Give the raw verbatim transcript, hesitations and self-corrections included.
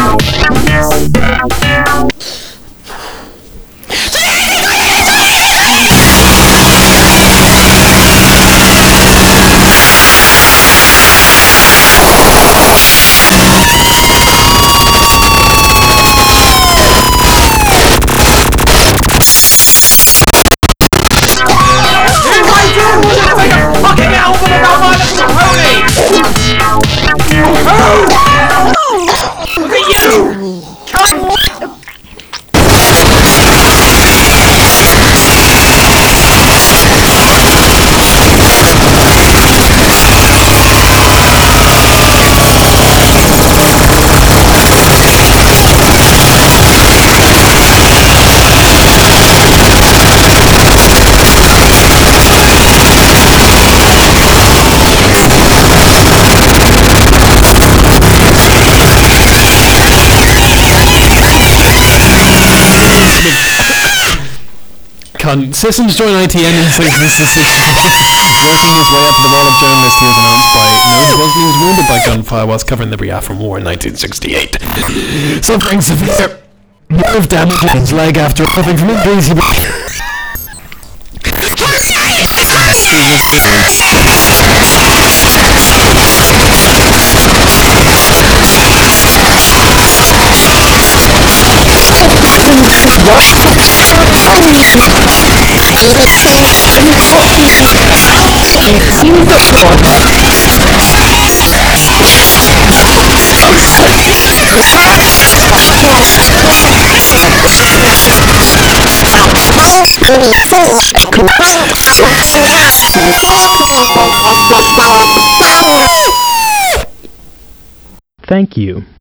Fucking album about my little pony! Who? Was it you? Cunt! Cunt. Systems join I T N in six working his way up to the Wall of Journalists he was announced by Node was he was wounded by gunfire whilst covering the Biafran War in nineteen sixty-eight. Suffering severe nerve damage in his leg after recovering from injuries he Thank you.